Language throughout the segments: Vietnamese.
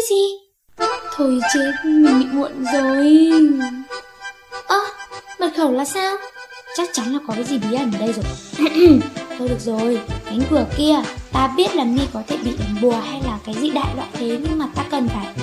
gì? Thôi chết, mình bị muộn rồi. Mật khẩu là sao? Chắc chắn là có cái gì bí ẩn ở đây rồi. Thôi được rồi, cánh cửa kia, ta biết là My có thể bị đánh bùa hay là cái gì đại loại thế, nhưng mà ta cần phải...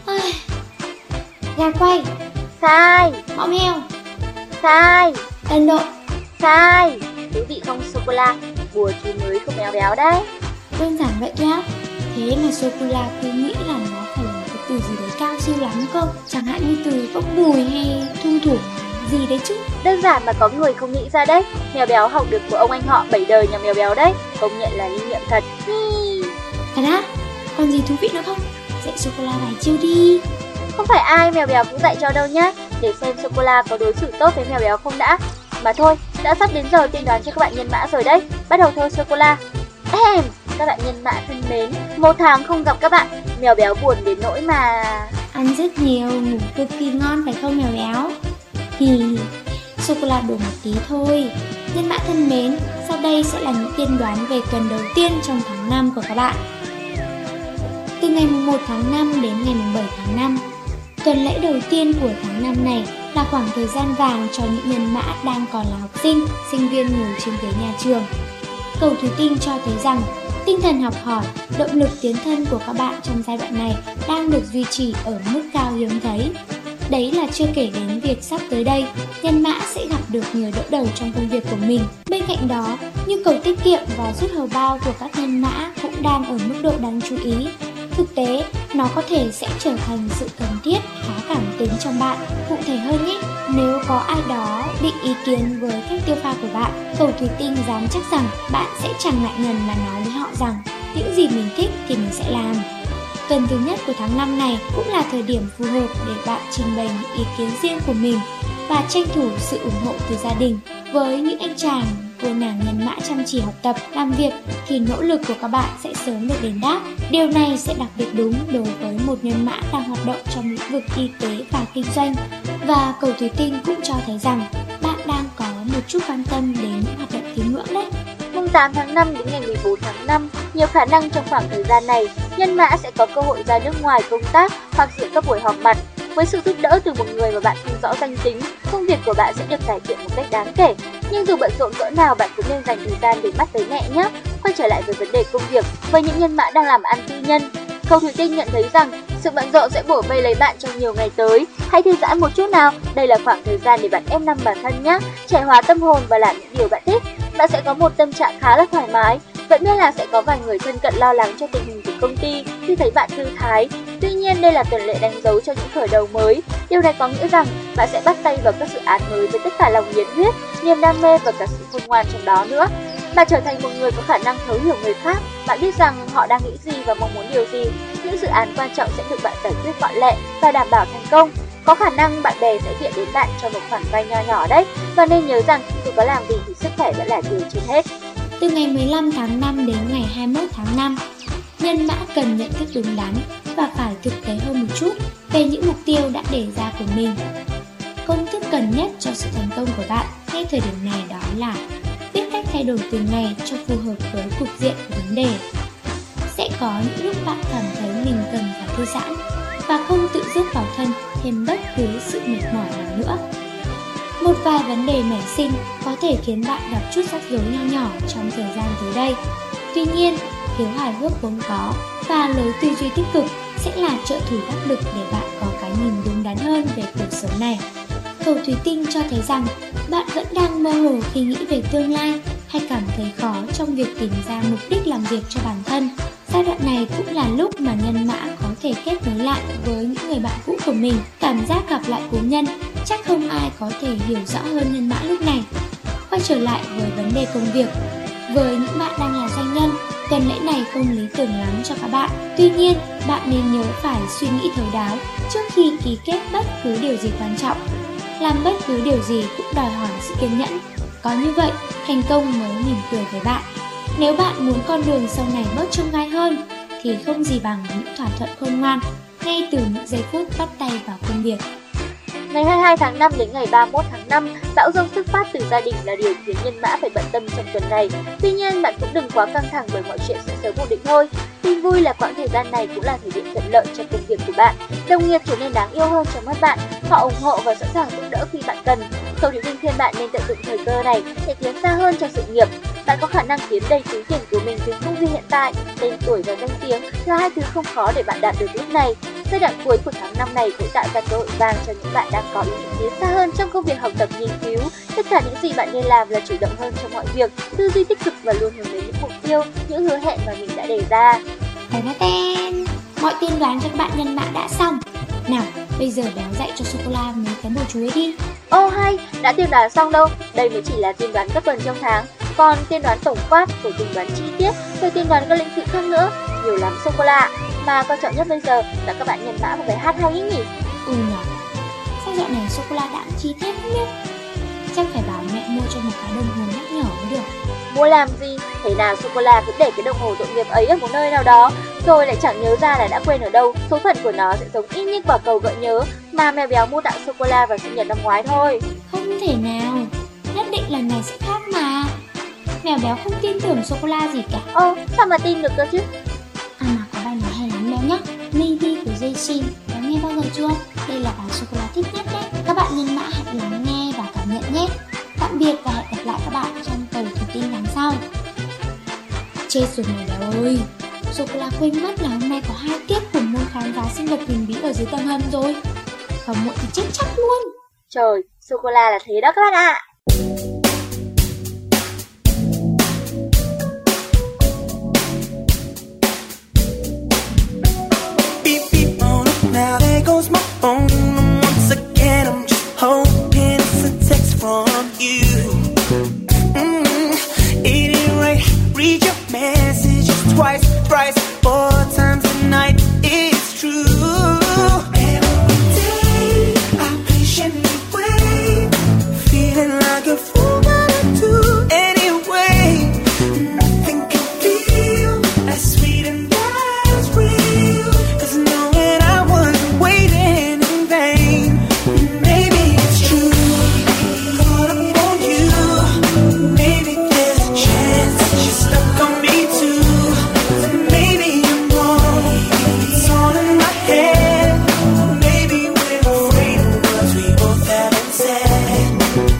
Gà quay. Sai. Mõm heo. Sai. Đần độn. Sai. Thú vị không sô-cô-la, bùa chú mới không béo béo đấy. Đơn giản vậy thôi á? Thế mà sô-cô-la cứ nghĩ là nó phải là một cái từ gì đấy cao siêu lắm cơ. Chẳng hạn như từ bốc mùi hay thung thủ gì đấy chứ. Đơn giản mà có người không nghĩ ra đấy. Mèo béo học được của ông anh họ 7 đời nhà mèo béo đấy. Công nhận là linh nghiệm thật. Thật á? Còn gì thú vị nữa không? Dạy sô-cô-la vài chiêu đi. Không phải ai mèo béo cũng dạy cho đâu nhá. Để xem sô-cô-la có đối xử tốt với mèo béo không đã. Mà thôi, đã sắp đến giờ tiên đoán cho các bạn nhân mã rồi đấy. Bắt đầu thôi sô-cô-la. Các bạn nhân mã thân mến, 1 tháng không gặp các bạn, mèo béo buồn đến nỗi mà... Ăn rất nhiều, ngủ cực kỳ ngon phải không mèo béo? Sô-cô-la đùa một tí thôi. Nhân mã thân mến, sau đây sẽ là những tiên đoán về tuần đầu tiên trong tháng 5 của các bạn. Từ ngày 1 tháng 5 đến ngày 7 tháng 5, tuần lễ đầu tiên của tháng 5 này là khoảng thời gian vàng cho những nhân mã đang còn là học sinh, sinh viên ngồi trên ghế nhà trường. Cầu thủy tinh cho thấy rằng tinh thần học hỏi, động lực tiến thân của các bạn trong giai đoạn này đang được duy trì ở mức cao hiếm thấy. Đấy là chưa kể đến việc sắp tới đây, nhân mã sẽ gặp được nhiều đỡ đầu trong công việc của mình. Bên cạnh đó, nhu cầu tiết kiệm và rút hầu bao của các nhân mã cũng đang ở mức độ đáng chú ý. Thực tế, nó có thể sẽ trở thành sự cần thiết khá cảm tính trong bạn. Cụ thể hơn nhé, nếu có ai đó định ý kiến với cách tiêu pha của bạn, cầu thủy tinh dám chắc rằng bạn sẽ chẳng ngại ngần mà nói với họ rằng những gì mình thích thì mình sẽ làm. Tuần thứ nhất của tháng 5 này cũng là thời điểm phù hợp để bạn trình bày những ý kiến riêng của mình và tranh thủ sự ủng hộ từ gia đình. Với những anh chàng, cô nàng nhân mã chăm chỉ học tập, làm việc thì nỗ lực của các bạn sẽ sớm được đền đáp. Điều này sẽ đặc biệt đúng đối với một nhân mã đang hoạt động trong lĩnh vực y tế và kinh doanh. Và cầu thủy tinh cũng cho thấy rằng bạn đang có một chút quan tâm đến những hoạt động tín ngưỡng đấy. Mùng 8 tháng 5 đến ngày 14 tháng 5, nhiều khả năng trong khoảng thời gian này, nhân mã sẽ có cơ hội ra nước ngoài công tác hoặc dự các buổi họp mặt. Với sự giúp đỡ từ một người mà bạn không rõ danh tính, công việc của bạn sẽ được cải thiện một cách đáng kể. Nhưng dù bận rộn cỡ nào, bạn cũng nên dành thời gian để mắt tới mẹ nhé. Quay trở lại với vấn đề công việc, với những nhân mã đang làm ăn tư nhân, cầu thủy tinh nhận thấy rằng sự bận rộn sẽ bủa vây lấy bạn trong nhiều ngày tới. Hãy thư giãn một chút nào, đây là khoảng thời gian để bạn ép năm bản thân nhé, trẻ hóa tâm hồn và làm những điều bạn thích. Bạn sẽ có một tâm trạng khá là thoải mái. Vẫn biết là sẽ có vài người thân cận lo lắng cho tình hình của công ty khi thấy bạn thư thái. Tuy nhiên, đây là tuần lễ đánh dấu cho những khởi đầu mới. Điều này có nghĩa rằng bạn sẽ bắt tay vào các dự án mới với tất cả lòng nhiệt huyết, niềm đam mê và cả sự khôn ngoan trong đó nữa. Bạn trở thành một người có khả năng thấu hiểu người khác. Bạn biết rằng họ đang nghĩ gì và mong muốn điều gì. Những dự án quan trọng sẽ được bạn giải quyết gọn lẹ và đảm bảo thành công. Có khả năng bạn bè sẽ viện đến bạn cho một khoản vay nho nhỏ đấy. Và nên nhớ rằng dù có làm gì thì sức khỏe vẫn là điều trên hết. Từ ngày 15 tháng 5 đến ngày 21 tháng 5, nhân mã cần nhận thức đúng đắn và phải thực tế hơn một chút về những mục tiêu đã đề ra của mình. Công thức cần nhất cho sự thành công của bạn ngay thời điểm này đó là biết cách thay đổi từng ngày cho phù hợp với cục diện của vấn đề. Sẽ có những lúc bạn cảm thấy mình cần phải thư giãn và không tự dứt vào thân thêm bất cứ sự mệt mỏi nào nữa. Một vài vấn đề nảy sinh có thể khiến bạn gặp chút rắc rối nho nhỏ trong thời gian tới đây. Tuy nhiên, thiếu hài hước vốn có và lối tư duy tích cực sẽ là trợ thủ đắc lực để bạn có cái nhìn đúng đắn hơn về cuộc sống này. Cầu thủy tinh cho thấy rằng bạn vẫn đang mơ hồ khi nghĩ về tương lai hay cảm thấy khó trong việc tìm ra mục đích làm việc cho bản thân. Giai đoạn này cũng là lúc mà nhân mã có thể kết nối lại với những người bạn cũ của mình. Cảm giác gặp lại cố nhân, chắc không ai có thể hiểu rõ hơn nhân mã lúc này. Quay trở lại với vấn đề công việc. Với những bạn đang là doanh nhân, tuần lễ này không lý tưởng lắm cho các bạn. Tuy nhiên, bạn nên nhớ phải suy nghĩ thấu đáo trước khi ký kết bất cứ điều gì quan trọng. Làm bất cứ điều gì cũng đòi hỏi sự kiên nhẫn. Có như vậy, thành công mới mỉm cười với bạn. Nếu bạn muốn con đường sau này bớt chông gai hơn, thì không gì bằng những thỏa thuận khôn ngoan ngay từ những giây phút bắt tay vào công việc. Ngày 22 tháng 5 đến ngày 31 tháng 5, bão dông xuất phát từ gia đình là điều khiến nhân mã phải bận tâm trong tuần này. Tuy nhiên, bạn cũng đừng quá căng thẳng bởi mọi chuyện sẽ sớm ổn định thôi. Tin vui là quãng thời gian này cũng là thời điểm thuận lợi cho công việc của bạn. Đồng nghiệp trở nên đáng yêu hơn trong mắt bạn, họ ủng hộ và sẵn sàng giúp đỡ khi bạn cần. Cậu Thủy Tinh khuyên bạn nên tận dụng thời cơ này để tiến xa hơn trong sự nghiệp. Bạn có khả năng kiếm đầy túi tiền của mình từ công việc hiện tại. Tên tuổi và danh tiếng là hai thứ không khó để bạn đạt được lúc này. Giai đoạn cuối của tháng 5 này cũng tạo ra cơ hội vàng cho những bạn đang có ý định tiến xa hơn trong công việc học tập nghiên cứu. Tất cả những gì bạn nên làm là chủ động hơn trong mọi việc, tư duy tích cực và luôn hướng đến những mục tiêu, những hứa hẹn mà mình đã đề ra. Ten. Mọi tiên đoán cho các bạn nhân mã đã xong. Nào, bây giờ Béo dạy cho Sô-cô-la mấy cái bồ chú ấy đi. Ô hay, đã tiên đoán xong đâu. Đây mới chỉ là tiên đoán các tuần trong tháng. Còn tiên đoán tổng quát, rồi tiên đoán chi tiết, rồi tiên đoán các lĩnh vực khác nữa. Nhiều lắm Sô-cô-la. Mà quan trọng nhất bây giờ là các bạn nhân mã một bài hát hay ý nhỉ? Nhỉ. Sao dạo này Sô-cô-la đã chi tiết không biết? Chắc phải bảo mẹ mua cho một cái đồng hồ nhắc nhở mới được. Mua làm gì? Thế nào Sô-cô-la cứ để cái đồng hồ tội nghiệp ấy ở một nơi nào đó, rồi lại chẳng nhớ ra là đã quên ở đâu. Số phận của nó sẽ giống y như quả cầu gợi nhớ mà mèo béo mua tặng Sô-cô-la vào sinh nhật năm ngoái thôi. Không thể nào, nhất định lần này sẽ khác mà. Mèo béo không tin tưởng Sô-cô-la gì cả. Sao mà tin được cơ chứ? Mà có bài nói hay lắm Béo nhá. Maybe của Jay Béo nghe bao giờ chưa? Đây là bài Sô-cô-la thích nhất đấy. Các bạn nhân mã hãy lắng nghe và cảm nhận nhé. Tạm biệt và hẹn gặp lại các bạn trong Cầu Thủy Tinh tháng sau. Chết rồi mèo béo ơi, Sô-cô-la quên mất là hôm nay có 2 tiết của môn khám phá sinh vật huyền bí ở dưới tầng hầm rồi. Và muộn thì chết chắc luôn. Trời, Sô-cô-la là thế đó các bạn ạ. Beep beep on up, now there goes my phone. And once again I'm just hoping it's a text from you. It ain't right, read your messages twice, thrice, 4 times a night. It's true. Every day I patiently wait, feeling like a fool, but I do anyway. Nothing can feel as sweet and as real as knowing I wasn't waiting in vain. Maybe it's true, caught up on you. Maybe there's a chance that you're stuck on me too. Maybe I'm wrong, it's all in my head. Maybe we're afraid of words we both haven't said.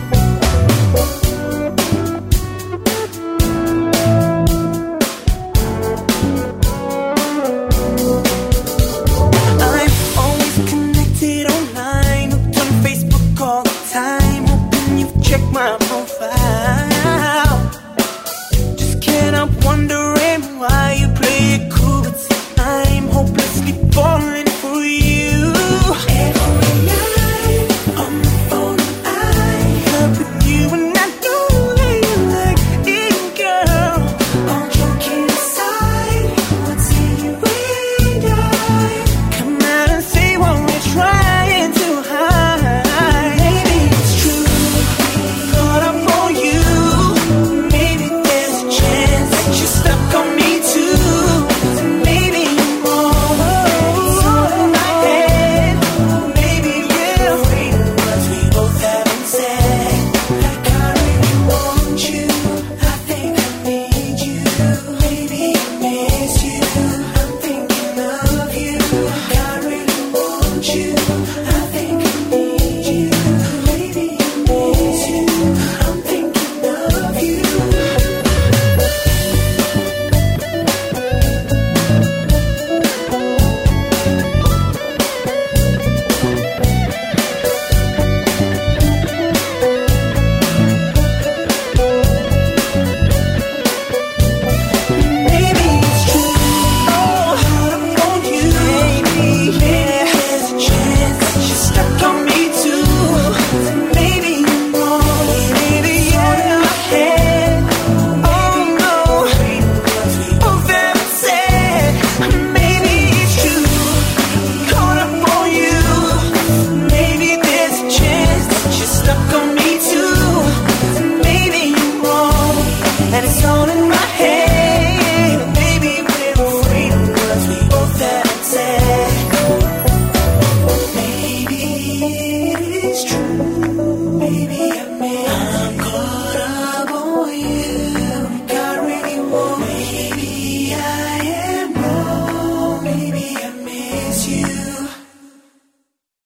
I'm always connected online, hooked on Facebook all the time, hoping you've checked my profile. Just can't help wondering why you play it cool, but I'm hopelessly falling for you. Every night on the phone I up with you, and I know that you like it, girl. All joking aside, what's in you and I? Come out and say what we're trying to hide. Maybe it's true, caught up on you. Maybe there's a chance that you're stuck on me too. Maybe I'm wrong, it's all in my head. Maybe we're afraid of words we both haven't said. Like I really want you, I think I need you. Maybe I miss you, I'm thinking of you. Like I really want you, I think I need you. Maybe I miss you, I'm thinking of you. Maybe it's true, caught up on you. Maybe there's a chance that you're stuck on me too. Maybe I'm wrong, maybe you're in my head. Oh no, words we both haven't said. Maybe it's true, caught up on you. Maybe there's a chance that you're stuck on me too. Maybe I'm wrong, and it's all in my head. Maybe we're afraid of words we both haven't said. Maybe it's true. Maybe I'm caught up on you. God really won't. Maybe I am wrong. you.